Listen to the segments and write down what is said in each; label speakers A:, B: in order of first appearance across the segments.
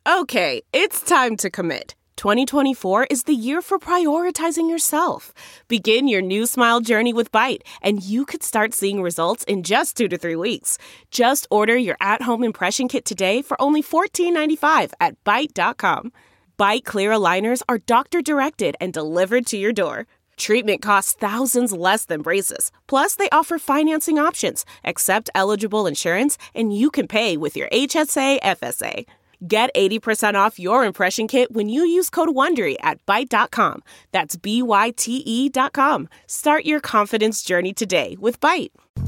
A: Okay, it's time to commit. 2024 is the year for prioritizing yourself. Begin your new smile journey with Byte, and you could start seeing results in just 2 to 3 weeks. Just order your at-home impression kit today for only $14.95 at Byte.com. Byte Clear aligners are doctor-directed and delivered to your door. Treatment costs thousands less than braces. Plus, they offer financing options, accept eligible insurance, and you can pay with your HSA, FSA. Get 80% off your impression kit when you use code WONDERY at Byte.com. That's BYTE.com. Start your confidence journey today with Byte.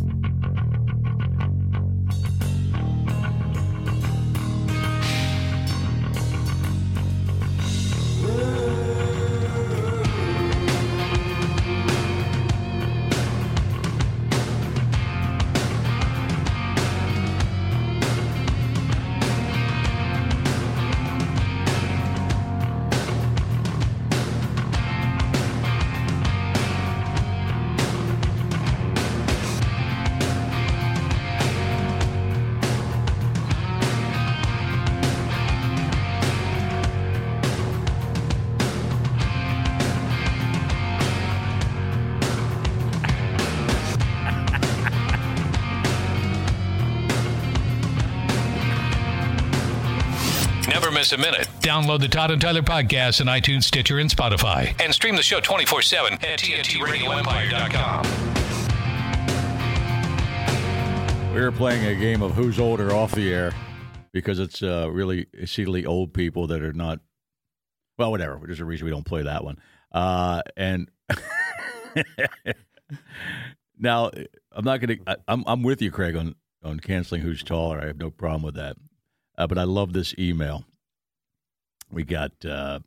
B: Never miss a minute.
C: Download the Todd and Tyler podcast on iTunes, Stitcher, and Spotify.
B: And stream the show 24/7 at TNTRadioEmpire.com.
D: We were playing a game of Who's Older off the air because it's really exceedingly old people that are not, well, whatever. There's a reason we don't play that one. And now, I'm not going to, I'm with you, Craig, on canceling Who's Taller. I have no problem with that. But I love this email. We got, I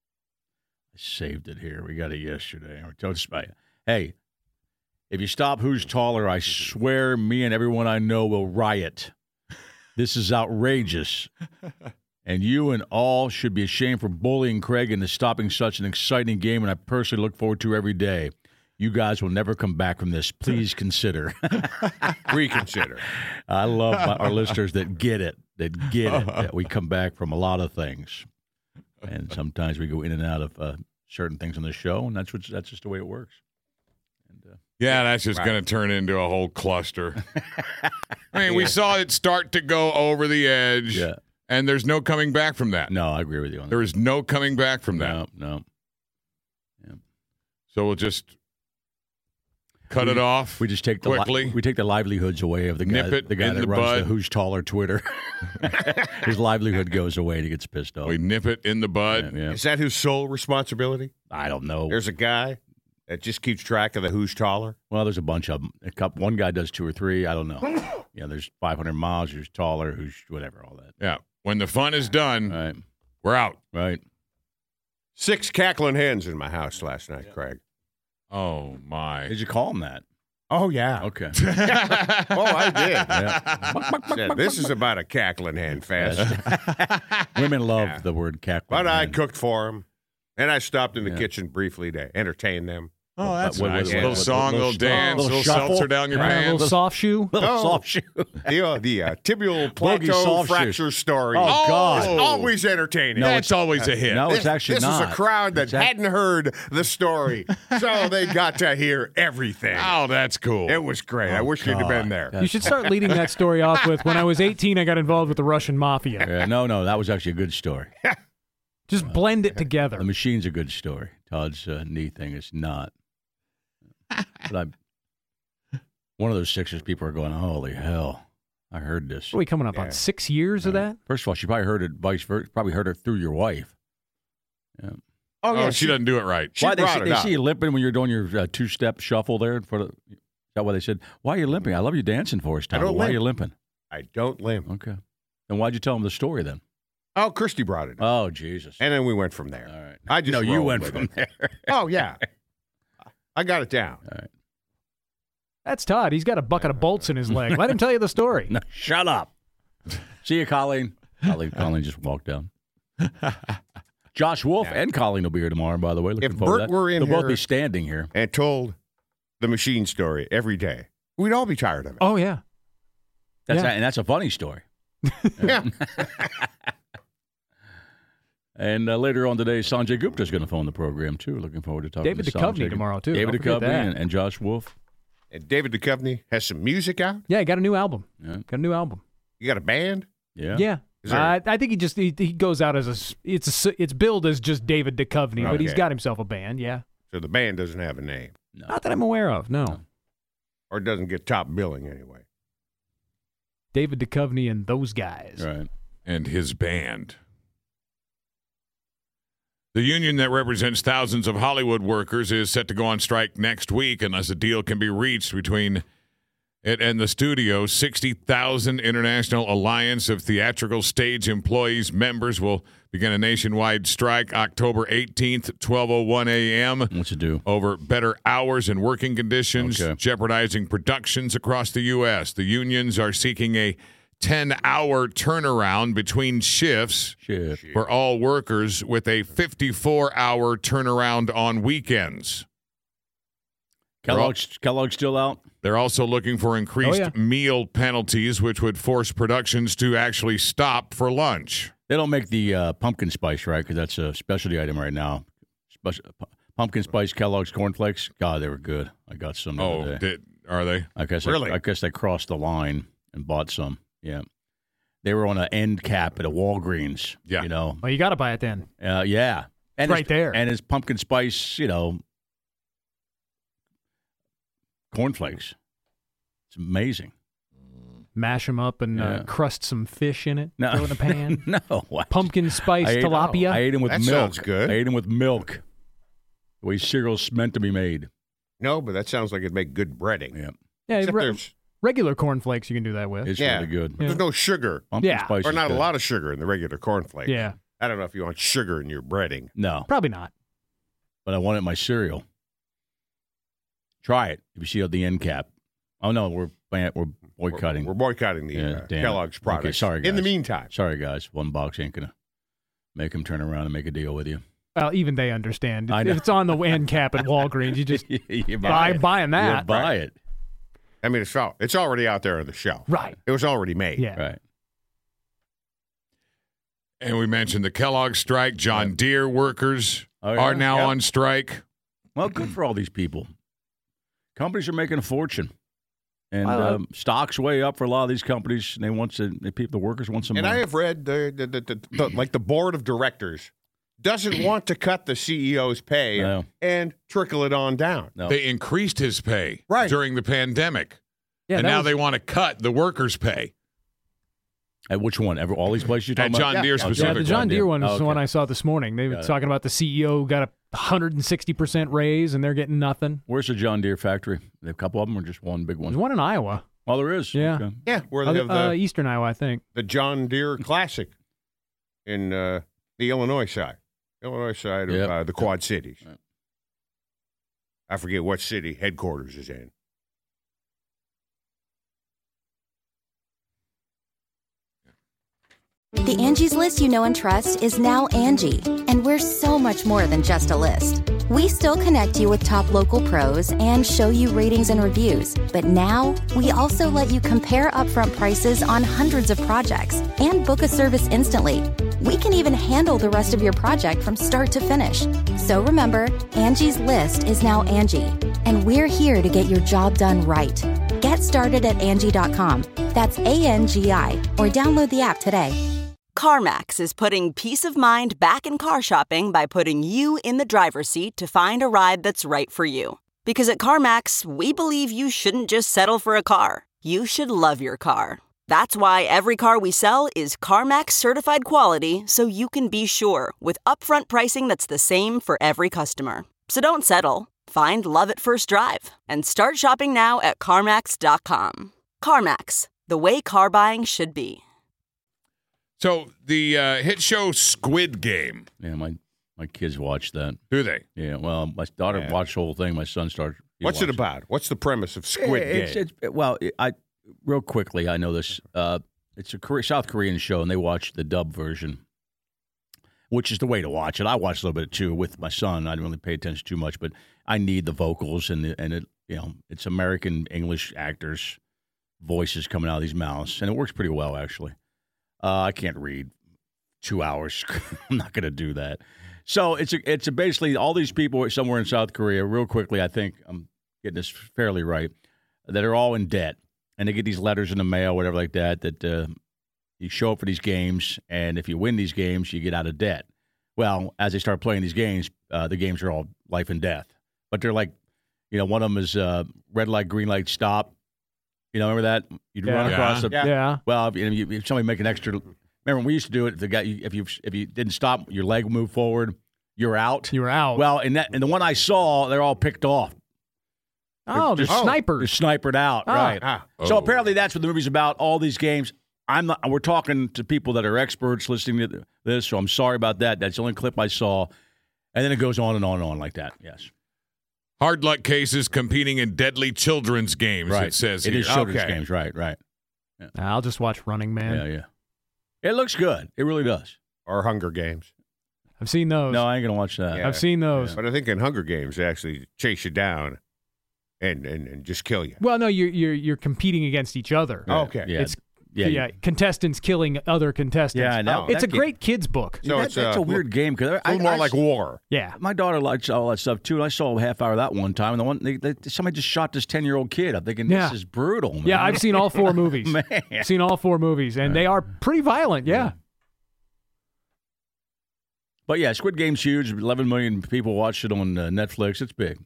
D: saved it here. We got it yesterday. Hey, if you stop Who's Taller, I swear me and everyone I know will riot. This is outrageous. And you and all should be ashamed for bullying Craig into stopping such an exciting game, and I personally look forward to every day. You guys will never come back from this. Please consider.
E: Reconsider.
D: I love our listeners that get it, that we come back from a lot of things. And sometimes we go in and out of certain things on the show, and that's just the way it works. And,
E: that's just going to turn into a whole cluster. I mean, we saw it start to go over the edge, and there's no coming back from that.
D: No, I agree with you on that.
E: There is no coming back from that.
D: No. Yeah.
E: So we'll just cut it off.
D: We just take
E: quickly.
D: We take the livelihoods away of the guy that runs the Who's Taller Twitter. His livelihood goes away and he gets pissed off.
E: We nip it in the bud.
D: Yeah.
F: Is that his sole responsibility?
D: I don't know.
F: There's a guy that just keeps track of the Who's Taller.
D: Well, there's a bunch of them. One guy does 2 or 3. I don't know. There's 500 miles. Who's Taller? Who's whatever, all that.
E: Yeah. When the fun is done, we're out.
D: Right.
F: 6 cackling hens in my house last night, Craig.
E: Oh, my.
D: Did you call him that?
F: Oh, yeah.
D: Okay.
F: I did. Said, this is about a cackling hen fest.
D: Women love the word cackling
F: But
D: hen.
F: I cooked for them, and I stopped in the kitchen briefly to entertain them.
E: Oh, that's
D: What-
E: nice.
D: what-
E: little
D: what-
E: song, little dance,
D: little
E: little
D: shuffle.
E: seltzer down your
G: A
E: pants.
G: little soft shoe.
D: Little soft shoe.
F: The tibial
D: Bogey
F: plateau
D: soft
F: fracture story.
D: Oh, God.
F: It's always entertaining.
E: That's always a hit.
D: No, it's actually
F: this
D: not.
F: is a crowd that hadn't heard the story, so they got to hear everything.
E: Oh, that's cool.
F: It was great. I wish you'd have been there.
G: You should start leading that story off with, when I was 18, I got involved with the Russian mafia.
D: Yeah, no, that was actually a good story.
G: Just blend it together.
D: The machine's a good story. Todd's knee thing is not. But one of those Sixers people are going, holy hell, I heard this.
G: Are we coming up on 6 years of that?
D: First of all, she probably heard it vice versa. Probably heard it through your wife. Yeah.
E: Oh, she doesn't do it right.
D: Why they see you limping when you're doing your 2-step shuffle there? Is that why they said, why are you limping? I love you dancing for us, Tom.
F: I don't
D: Why are
F: limp.
D: you limping?
F: I don't limp.
D: Okay. And why'd you tell them the story then?
F: Oh, Christy brought it up.
D: Oh, Jesus.
F: And then we went from there.
D: All right.
F: I just
D: No, you
F: rolled
D: went
F: with
D: from
F: it.
D: there.
F: Oh, yeah. I got it down.
D: All right.
G: That's Todd. He's got a bucket of bolts in his leg. Let him tell you the story.
D: No, shut up. See you, Colleen. Colleen just walked down. Josh Wolf and Colleen will be here tomorrow, by the way. Looking
F: If
D: forward to
F: Bert
D: that.
F: were in
D: They'll both
F: here-
D: be standing here.
F: And told the machine story every day, we'd all be tired of it.
G: Oh, yeah.
D: And
G: Yeah.
D: that's a funny story.
F: Yeah.
D: And later on today, Sanjay Gupta is going to phone the program, too. Looking forward to talking
G: David
D: to Sanjay.
G: Duchovny tomorrow, too.
D: David
G: Don't forget
D: Duchovny
G: that.
D: and Josh Wolf.
F: And David Duchovny has some music out?
G: Yeah, he got a new album.
D: Yeah.
G: Got a new album.
F: You got a band?
D: Yeah.
G: Yeah.
F: Is there-
G: I think he goes out as it's billed as just David Duchovny, but he's
F: Okay.
G: got himself a band, yeah.
F: So the band doesn't have a name.
D: No.
G: Not that I'm aware of, no.
F: Or it doesn't get top billing anyway.
G: David Duchovny and those guys.
D: Right.
E: And his band. The union that represents thousands of Hollywood workers is set to go on strike next week unless a deal can be reached between it and the studio. 60,000 International Alliance of Theatrical Stage Employees members will begin a nationwide strike October 18th, 12:01 a.m.
D: What's it do?
E: over better hours and working conditions,
D: Okay.
E: jeopardizing productions across the U.S. The unions are seeking a 10-hour turnaround between shifts
D: Shit.
E: for all workers with a 54-hour turnaround on weekends.
D: Kellogg's still out?
E: They're also looking for increased
G: Oh, yeah.
E: meal penalties, which would force productions to actually stop for lunch.
D: They don't make the pumpkin spice, right? Because that's a specialty item right now. Pumpkin spice Kellogg's cornflakes. God, they were good. I got some the other day.
E: Are they?
D: I guess
F: Really?
D: I guess I crossed the line and bought some. Yeah. They were on an end cap at a Walgreens.
E: Yeah.
D: You know.
G: Well, you got to buy it then.
D: Yeah. And
G: Right there.
D: And it's pumpkin spice, cornflakes. It's amazing.
G: Mash them up and
D: Yeah.
G: crust some fish in it.
D: No.
G: Throw it in a pan.
D: No.
G: Pumpkin spice tilapia.
D: I ate them with
F: That
D: milk.
F: sounds good.
D: I ate them with milk. The way cereal's meant to be made.
F: No, but that sounds like it'd make good breading.
D: Yeah.
G: Yeah,
F: Except there's
G: regular cornflakes you can do that with.
D: It's
F: Yeah.
D: really good.
G: Yeah.
F: there's no sugar.
D: Pumpkin
G: Yeah.
D: spice
F: Or
D: is
F: not a
D: good.
F: lot of sugar in the regular cornflakes.
G: Yeah,
F: I don't know if you want sugar in your breading.
D: No,
G: probably not.
D: but I want it in my cereal. Try it if you see the end cap. Oh no, we're boycotting.
F: We're boycotting the
D: Yeah, damn it.
F: Kellogg's products.
D: Okay, sorry,
F: In the
D: guys.
F: meantime.
D: Sorry, guys. One box ain't gonna make them turn around and make a deal with you.
G: Well, even they understand.
D: I
G: If
D: know.
G: it's on the end cap at Walgreens, you just
D: you
G: buying that.
D: You buy it.
F: I mean, it's already out there on the shelf.
G: Right.
F: It was already made.
G: Yeah.
D: Right.
E: And we mentioned the Kellogg strike. John Deere workers are now on strike.
D: Well, good for all these people. Companies are making a fortune, and stocks way up for a lot of these companies. And the workers want some
F: And
D: money.
F: I have read like the board of directors doesn't want to cut the CEO's pay
D: No.
F: and trickle it on down.
D: No.
E: They increased his pay
F: Right.
E: during the pandemic.
G: Yeah,
E: and
G: that
E: now
G: was-
E: they want to cut the workers' pay.
D: At which one? All these places you're talking
E: At
D: about?
E: John Deere
G: Yeah,
E: specifically.
G: the John Deere one is
D: Oh,
G: the one
D: okay.
G: I saw this morning. They were
D: Got it.
G: talking about the CEO got a 160% raise, and they're getting nothing.
D: Where's the John Deere factory? They have a couple of them, or just one big
G: There's
D: one?
G: one in Iowa.
D: Oh, there is.
G: Yeah.
D: Okay.
F: Yeah, where they have
G: Eastern Iowa, I think.
F: the John Deere Classic in the Illinois side of
D: Yep.
F: the Quad Cities.
D: Right.
F: I forget what city headquarters is in.
H: The Angie's List you know and trust is now Angie, and we're so much more than just a list. We still connect you with top local pros and show you ratings and reviews, but now we also let you compare upfront prices on hundreds of projects and book a service instantly. We can even handle the rest of your project from start to finish. So remember, Angie's List is now Angie, and we're here to get your job done right. Get started at Angie.com. That's ANGI, or download the app today.
I: CarMax is putting peace of mind back in car shopping by putting you in the driver's seat to find a ride that's right for you. Because at CarMax, we believe you shouldn't just settle for a car. You should love your car. That's why every car we sell is CarMax certified quality, so you can be sure with upfront pricing that's the same for every customer. So don't settle. Find love at first drive and start shopping now at CarMax.com. CarMax, the way car buying should be.
E: So the hit show Squid Game.
D: Yeah, my kids watch that.
E: Do they?
D: Yeah, well, my daughter watched the whole thing. My son started.
F: What's it about? What's the premise of Squid Game?
D: Real quickly, I know this. It's a South Korean show, and they watch the dub version, which is the way to watch it. I watched a little bit too with my son. I didn't really pay attention too much, but I need the vocals and it's American English actors' voices coming out of these mouths, and it works pretty well actually. I can't read 2 hours. I'm not going to do that. So it's basically all these people somewhere in South Korea, real quickly, I think I'm getting this fairly right, that are all in debt. And they get these letters in the mail, whatever like that you show up for these games, and if you win these games, you get out of debt. Well, as they start playing these games, the games are all life and death. But they're like, one of them is red light, green light, stop. Remember that? You'd run across the...
G: Yeah.
D: Well, if somebody make an extra... Remember when we used to do it, the guy, if you didn't stop, your leg moved forward, you're out.
G: You were out.
D: Well, in the one I saw, they're all picked off.
G: Oh, they're snipers.
D: They're snipered out, right. So
E: Oh.
D: apparently that's what the movie's about, all these games. We're talking to people that are experts listening to this, so I'm sorry about that. That's the only clip I saw. And then it goes on and on and on like that, yes.
E: Hard luck cases competing in deadly children's games,
D: Right.
E: it says
D: It
E: here.
D: is children's games, right. Yeah.
G: I'll just watch Running Man.
D: Yeah. It looks good. It really does.
F: Or Hunger Games.
G: I've seen those.
D: No, I ain't going to watch that.
F: Yeah.
G: I've seen those.
F: But I think in Hunger Games, they actually chase you down and just kill you.
G: Well, no, you're competing against each other.
F: Oh, okay.
D: Yeah.
G: It's
D: Yeah,
G: contestants killing other contestants.
D: Yeah, I know.
G: It's
D: That
G: a great kids book.
F: So
D: that's a weird game because
F: a little more like war.
G: Yeah.
D: My daughter likes all that stuff too. And I saw a half hour of that one time, and somebody just shot this 10-year-old kid. I'm thinking
G: Yeah.
D: this is brutal. Man.
G: Yeah, I've seen all 4 movies.
D: Man.
G: I've seen all 4 movies, and they are pretty violent. Yeah.
D: But yeah, Squid Game's huge. 11 million people watched it on Netflix. It's big.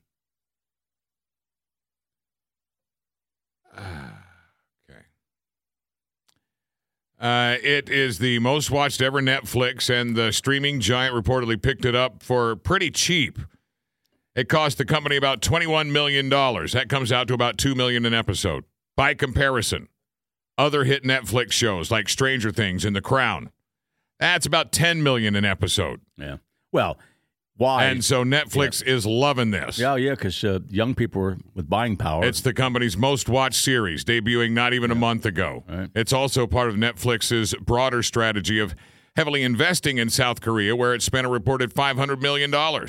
E: It is the most watched ever Netflix, and the streaming giant reportedly picked it up for pretty cheap. It cost the company about $21 million. That comes out to about $2 million an episode. By comparison, other hit Netflix shows like Stranger Things and The Crown, that's about $10 million an episode.
D: Yeah. Well, why?
E: And so Netflix is loving this.
D: Yeah, because young people are with buying power.
E: It's the company's most watched series, debuting not even a month ago.
D: Right.
E: It's also part of Netflix's broader strategy of heavily investing in South Korea, where it spent a reported $500 million.
D: Now,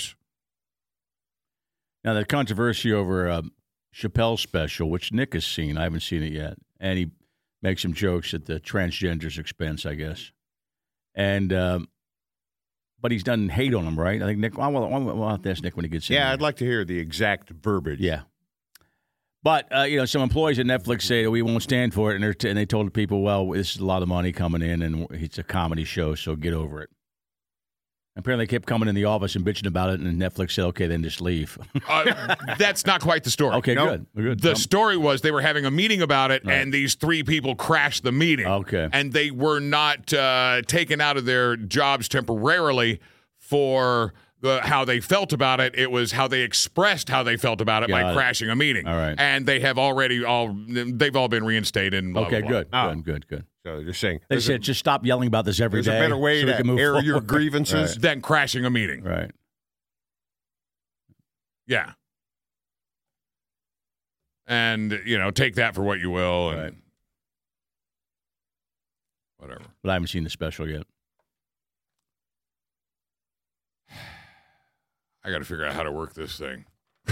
D: the controversy over Chappelle's special, which Nick has seen, I haven't seen it yet, and he makes some jokes at the transgender's expense, I guess. And but he's done hate on them, right? I think Nick. I'll have to ask Nick when he gets in.
F: Yeah,
D: there.
F: I'd like to hear the exact verbiage.
D: Yeah. But some employees at Netflix say that we won't stand for it, and they told the people, well, this is a lot of money coming in, and it's a comedy show, so get over it. Apparently, they kept coming in the office and bitching about it, and Netflix said, okay, then just leave.
E: That's not quite the story.
D: Okay, good.
E: The story was they were having a meeting about it, and these 3 people crashed the meeting.
D: Okay.
E: And they were not taken out of their jobs temporarily for how they felt about it. It was how they expressed how they felt about it by crashing a meeting.
D: All right.
E: And they have they've all been reinstated. And blah,
D: Okay,
E: blah, blah.
D: good.
F: So they're saying
D: They said just stop yelling about this every
F: there's
D: day.
F: a better way
D: so we
F: to
D: can move
F: air your
D: forward.
F: grievances.
E: Than crashing a meeting.
D: Right.
E: Yeah. And, take that for what you will. And
D: Right.
E: whatever.
D: But I haven't seen the special yet.
E: I got to figure out how to work this thing.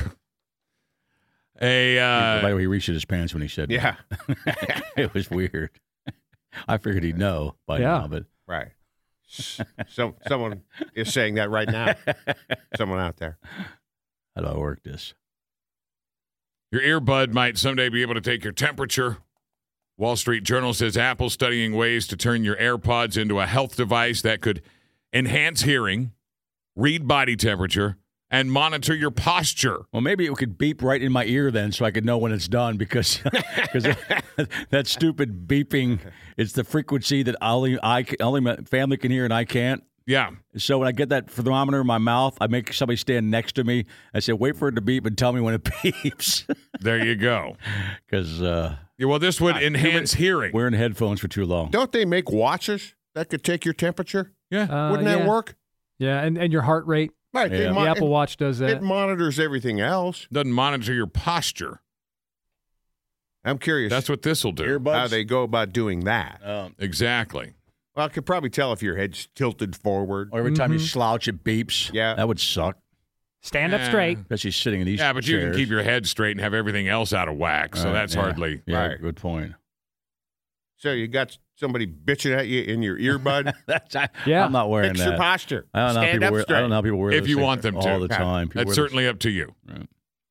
D: By the way, he reached in his pants when he said
F: Yeah.
D: that. It was weird. I figured he'd know by
G: Yeah.
D: now, but
F: Right. Someone is saying that right now. Someone out there.
D: how do I work this?
E: Your earbud might someday be able to take your temperature. Wall Street Journal says Apple's studying ways to turn your AirPods into a health device that could enhance hearing, read body temperature, and monitor your posture.
D: Well, maybe it could beep right in my ear then so I could know when it's done because that stupid beeping, it's the frequency that only my family can hear and I can't.
E: Yeah.
D: So when I get that thermometer in my mouth, I make somebody stand next to me. I say, wait for it to beep and tell me when it beeps.
E: There you go.
D: Because
E: Well, this would enhance hearing.
D: wearing headphones for too long.
F: Don't they make watches that could take your temperature?
E: Yeah.
F: Wouldn't that work?
G: Yeah, and your heart rate.
F: Right.
D: Yeah.
G: The Apple Watch does that.
F: It monitors everything else.
E: Doesn't monitor your posture.
F: I'm curious
E: That's what this will do.
D: Earbuds?
F: how they go about doing that.
E: Exactly.
F: Well, I could probably tell if your head's tilted forward.
D: Or every time you slouch, it beeps.
F: Yeah.
D: That would suck.
G: Stand up straight.
D: Especially sitting in these
E: Yeah, but you can
D: chairs.
E: keep your head straight and have everything else out of whack, so
D: Right,
E: that's
D: yeah.
E: hardly.
D: Yeah,
F: Right.
D: good point.
F: So you got somebody bitching at you in your earbud.
G: Yeah.
D: I'm not wearing
F: Fix
D: that.
F: your posture.
D: I don't know how
F: Stand
D: people
F: up
D: wear.
F: straight.
D: I don't know how people wear
E: If
D: those
E: you
D: things
E: want them to.
D: all the time. People
E: That's
D: wear
E: certainly up to you.
D: Right.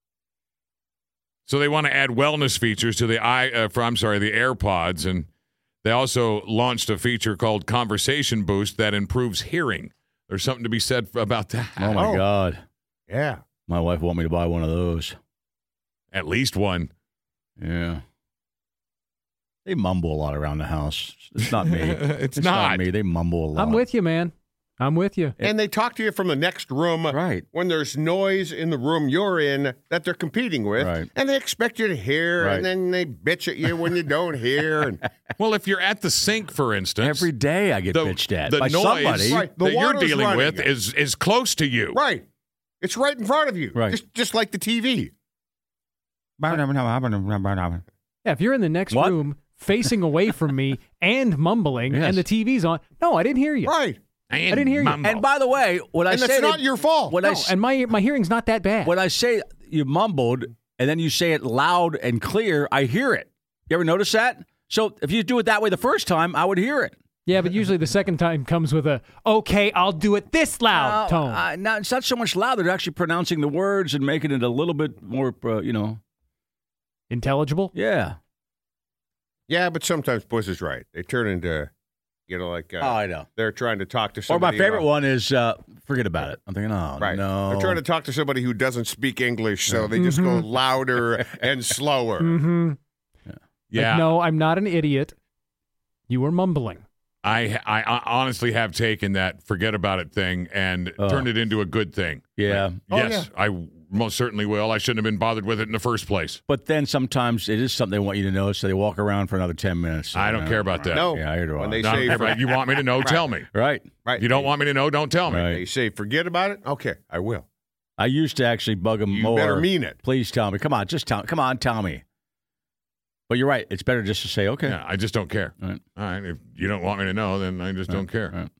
E: So they want to add wellness features to the AirPods, and they also launched a feature called Conversation Boost that improves hearing. There's something to be said about that.
D: Oh my God!
F: Yeah.
D: My wife want me to buy one of those.
E: At least one.
D: Yeah. They mumble a lot around the house. It's not me.
E: It's
D: not
E: not.
D: me. They mumble a lot.
G: I'm with you, man. I'm with you.
F: And they talk to you from the next room
D: Right.
F: when there's noise in the room you're in that they're competing with.
D: Right.
F: And they expect you to hear,
D: Right.
F: and then they bitch at you when you don't hear. And
E: Well, if you're at the sink, for instance,
D: Every day I get bitched at
E: the
D: by
E: noise
D: somebody.
F: Right. The
E: that you're
F: water's
E: dealing
F: running.
E: with is close to you.
F: right. It's right in front of you.
D: Right.
F: Just like the TV.
G: Yeah, if you're in the next
D: What?
G: room facing away from me and mumbling
D: Yes.
G: and the TV's on, no, I didn't hear you.
F: Right.
G: I didn't hear you.
D: And by the way, when I
F: And
D: say
F: that's not
D: that-
F: your fault.
D: when
G: No,
D: I s-
G: and my hearing's not that bad.
D: when I say you mumbled and then you say it loud and clear, I hear it. You ever notice that? So if you do it that way the first time, I would hear it.
G: Yeah, but usually the second time comes with a, okay, I'll do it this loud tone.
D: No, it's not so much loud. They're actually pronouncing the words and making it a little bit more,
G: Intelligible?
D: yeah.
F: Yeah, but sometimes Bush is right. They turn into, like
D: I know.
F: they're trying to talk to
D: Or
F: somebody.
D: my favorite one is forget about it. I'm thinking, oh,
F: Right.
D: no.
F: They're trying to talk to somebody who doesn't speak English, so they just go louder and slower.
G: Mm-hmm.
E: Yeah.
G: Like, no, I'm not an idiot. You were mumbling.
E: I honestly have taken that forget about it thing and turned it into a good thing.
D: Yeah.
E: Yes, I most certainly will. I shouldn't have been bothered with it in the first place.
D: But then sometimes it is something they want you to know, so they walk around for another 10 minutes.
E: I don't care about that.
F: No.
D: Yeah, I hear
F: When
D: it.
F: they
E: No, I don't
F: say
E: care about it. You want me to know? Tell me.
D: Right.
F: right,
E: You don't want me to know? Don't tell me.
D: Right.
F: They say forget about it. Okay, I will.
D: I used to actually bug them
F: You
D: more.
F: better mean it.
D: Please tell me. Come on, tell me. But you're right. It's better just to say, okay.
E: Yeah, I just don't care.
D: All right.
E: All right. If you don't want me to know, then I just don't care.
D: Right.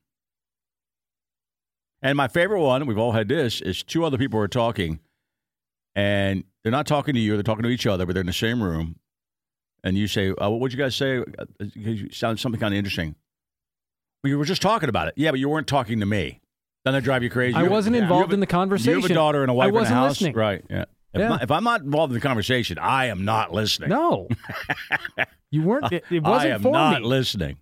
D: And my favorite one, we've all had this, is two other people are talking, and they're not talking to you, they're talking to each other, but they're in the same room. And you say, what would you guys say? You sound something kind of interesting. Well, you were just talking about it. Yeah, but you weren't talking to me. Doesn't that drive you crazy?
G: I wasn't involved in the
D: You
G: conversation.
D: have a daughter and a wife
G: I wasn't
D: in the house.
G: listening.
D: Right, yeah.
G: Yeah.
D: If I'm not involved in the conversation, I am not listening.
G: No. You weren't. It
D: I
G: wasn't
D: am
G: for
D: not
G: me.
D: listening.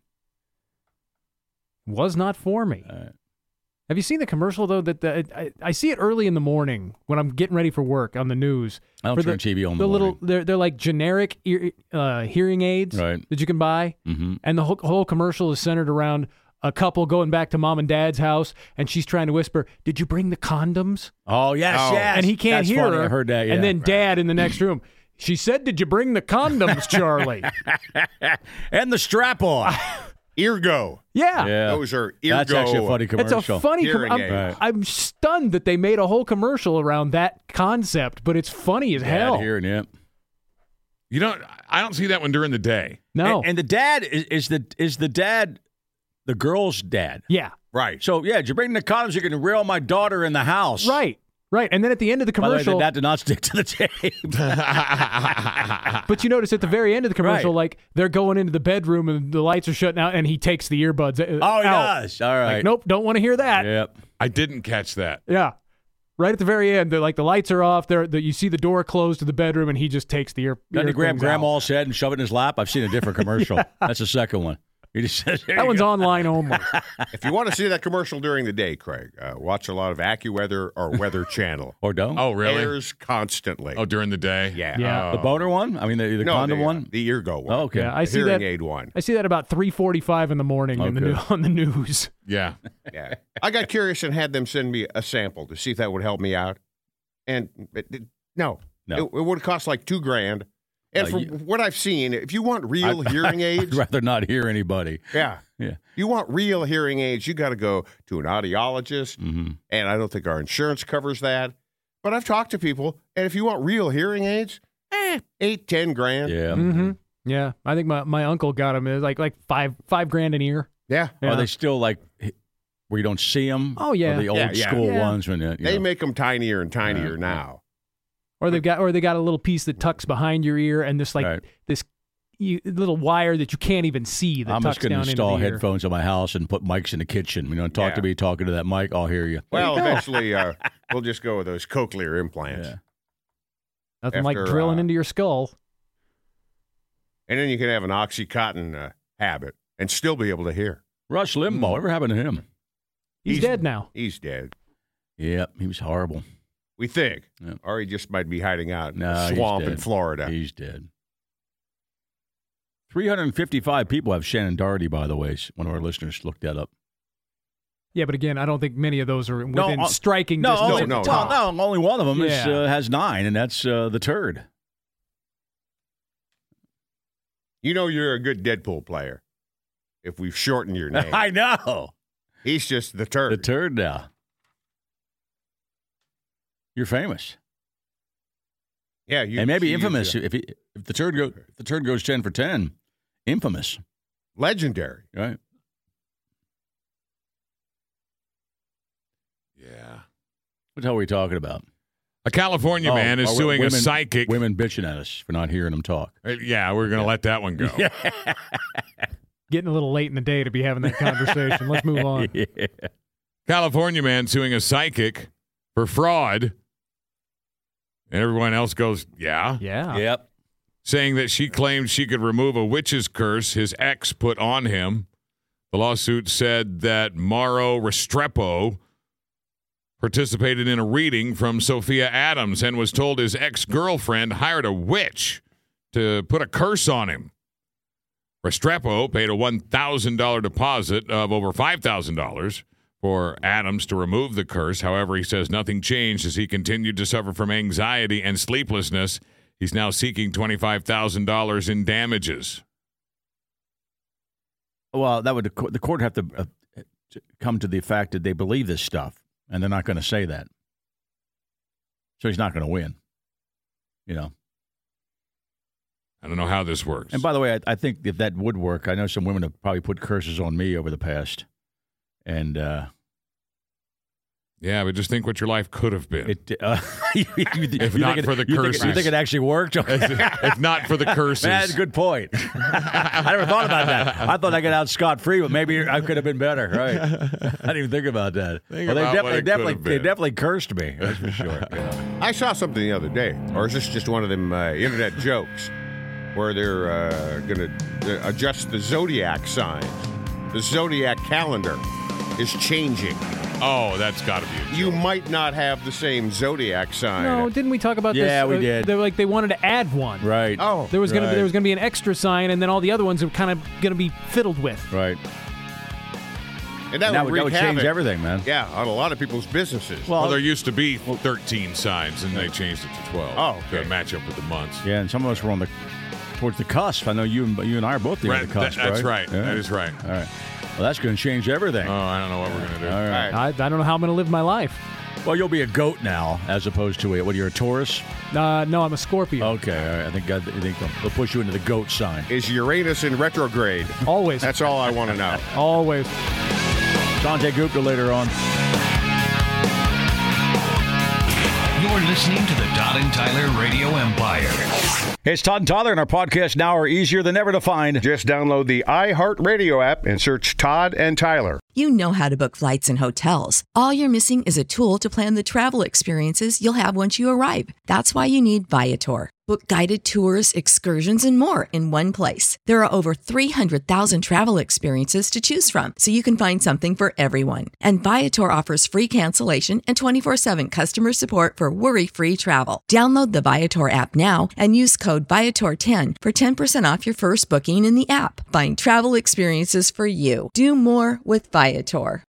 G: Was not for me. Have you seen the commercial, though, that I see it early in the morning when I'm getting ready for work on the news?
D: I don't
G: For
D: turn TV on in the
G: little,
D: morning.
G: they're like generic hearing aids
D: Right.
G: that you can buy.
D: Mm-hmm.
G: And the whole commercial is centered around a couple going back to mom and dad's house, and she's trying to whisper, "Did you bring the condoms?"
D: Oh, yes, yes.
G: And he can't
D: That's
G: hear
D: funny.
G: her.
D: I heard that, yeah.
G: And then dad in the next room, she said, "Did you bring the condoms, Charlie?"
D: And the strap on.
F: Eargo.
G: Yeah.
D: Yeah.
F: Those are Eargo.
D: That's actually a funny
G: It's
D: commercial.
G: a funny
F: Hearing
G: commercial.
F: aids.
G: I'm stunned that they made a whole commercial around that concept, but it's funny as hell.
D: Hearing it.
E: You don't. I don't see that one during the day.
G: No.
D: And the dad is the dad the girl's dad.
G: Yeah.
F: Right.
D: So yeah, did you bring the condoms? You can rail my daughter in the house.
G: Right. Right. And then at the end of the
D: By the way,
G: commercial,
D: that did not stick to the tape.
G: but you notice at the very end of the commercial,
D: Right.
G: like they're going into the bedroom and the lights are shutting out, and he takes the earbuds
D: Oh, he
G: out.
D: does. All right.
G: Like, nope, don't want to hear that.
D: Yep.
E: I didn't catch that.
G: Yeah. Right at the very end, the lights are off. You see the door closed to the bedroom, and he just takes the ear.
D: Doesn't he grab
G: things out.
D: grandma's head and shove it in his lap? I've seen a different commercial. That's the second one. He just says, "There
G: That
D: you
G: one's
D: go."
G: online only.
F: If you want to see that commercial during the day, Craig, watch a lot of AccuWeather or Weather Channel.
D: Or don't.
E: Oh, really?
F: Airs constantly.
E: Oh, during the day?
F: Yeah.
G: Yeah.
D: The boner one? I mean, the
F: No,
D: condom
F: the,
D: one?
F: The Eargo one.
D: Oh, okay.
G: Yeah, I
F: The
G: see
F: hearing
G: that.
F: aid one.
G: I see that about 3:45 in the morning
D: Okay.
G: on the news.
E: Yeah.
F: Yeah. I got curious and had them send me a sample to see if that would help me out. And no.
D: No.
F: It would cost like $2,000. And from what I've seen, if you want real hearing aids,
D: I'd rather not hear anybody.
F: yeah.
D: Yeah.
F: You want real hearing aids, you got to go to an audiologist.
D: Mm-hmm.
F: And I don't think our insurance covers that. But I've talked to people, and if you want real hearing aids, $8-10,000.
D: Yeah.
G: Mm-hmm. Yeah, I think my uncle got him. It was like $5,000 an ear.
F: Yeah.
D: Are they still like where you don't see them?
G: Oh, yeah.
D: Or the old
F: Yeah, yeah.
D: school
G: Yeah.
D: ones when
F: They make them tinier and tinier now.
G: Or they got a little piece that tucks behind your ear, and this
D: Right.
G: this little wire that you can't even see that
D: I'm
G: tucks
D: just going to
G: down
D: install
G: into the ear.
D: headphones in my house and put mics in the kitchen. Talk to me, talking to that mic. I'll hear you.
F: Well, eventually we'll just go with those cochlear implants.
D: Yeah.
G: Nothing like drilling into your skull.
F: And then you can have an Oxycontin habit and still be able to hear.
D: Rush Limbaugh, whatever happened to him?
G: He's dead now.
F: He's dead.
D: Yep, he was horrible.
F: We think.
D: Yep.
F: Or he just might be hiding out in
D: No,
F: a
D: he's
F: swamp in
D: dead.
F: Florida.
D: He's dead. 355 people have Shannon Doherty, by the way. One of our listeners looked that up.
G: Yeah, but again, I don't think many of those are within striking
D: no,
G: distance.
D: Only, no, only one of them has 9, and that's the turd.
F: You know you're a good Deadpool player if we've shortened your name.
D: I know.
F: He's just the turd.
D: The turd now. You're famous.
F: Yeah,
D: and maybe infamous. If the turd goes 10 for 10, infamous,
F: legendary,
D: right?
E: Yeah.
D: What the hell are we talking about?
E: A California man is suing a psychic.
D: Women bitching at us for not hearing him talk.
E: Yeah, we're going to let that one go.
G: Getting a little late in the day to be having that conversation. Let's move on.
D: Yeah.
E: California man suing a psychic for fraud. And everyone else goes, yeah.
G: Yeah.
D: Yep.
E: Saying that she claimed she could remove a witch's curse his ex put on him. The lawsuit said that Mauro Restrepo participated in a reading from Sophia Adams and was told his ex-girlfriend hired a witch to put a curse on him. Restrepo paid a $1,000 deposit of over $5,000 for Adams to remove the curse. However, he says nothing changed as he continued to suffer from anxiety and sleeplessness. He's now seeking $25,000 in damages.
D: Well, that would the court have to come to the fact that they believe this stuff, and they're not going to say that. So he's not going to win. You know.
E: I don't know how this works.
D: And by the way, I think if that would work, I know some women have probably put curses on me over the past, and
E: yeah, but just think what your life could have been.
D: If
E: not for the curses.
D: You think it actually worked?
E: If not for the curses.
D: That's a good point. I never thought about that. I thought I got out scot-free, but maybe I could have been better. Right? I didn't even think about that.
E: They
D: definitely cursed me. That's for sure. Yeah.
F: I saw something the other day, or is this just one of them internet jokes, where they're going to adjust the zodiac signs. The zodiac calendar is changing.
E: Oh, that's got to be a joke.
F: You might not have the same zodiac sign.
G: No, didn't we talk about this?
D: Yeah, we did.
G: They wanted to add one.
D: Right.
F: Oh,
G: there was going to be an extra sign, and then all the other ones were kind of going to be fiddled with.
D: Right.
F: And that would
D: change everything, man.
F: Yeah, on a lot of people's businesses.
E: Well, there used to be 13 signs, and they changed it to 12
F: okay.
E: to match up with the months.
D: Yeah, and some of us were towards the cusp. I know you and I are both near the cusp,
E: That's right.
D: Yeah.
E: That is right.
D: All right. Well, that's going to change everything.
E: Oh, I don't know what we're going to do.
D: All right.
G: I don't know how I'm going to live my life.
D: Well, you'll be a goat now, as opposed to you're a Taurus?
G: No, I'm a Scorpio.
D: Okay, all right. I think they'll push you into the goat sign.
F: Is Uranus in retrograde?
G: Always.
F: That's all I want to know.
G: Always.
D: Sanjay Gupta later on.
C: You're listening to the Todd and Tyler Radio Empire.
D: Hey, it's Todd and Tyler, and our podcasts now are easier than ever to find.
F: Just download the iHeartRadio app and search Todd and Tyler.
J: You know how to book flights and hotels. All you're missing is a tool to plan the travel experiences you'll have once you arrive. That's why you need Viator. Book guided tours, excursions, and more in one place. There are over 300,000 travel experiences to choose from, so you can find something for everyone. And Viator offers free cancellation and 24/7 customer support for worry-free travel. Download the Viator app now and use code Viator10 for 10% off your first booking in the app. Find travel experiences for you. Do more with Viator.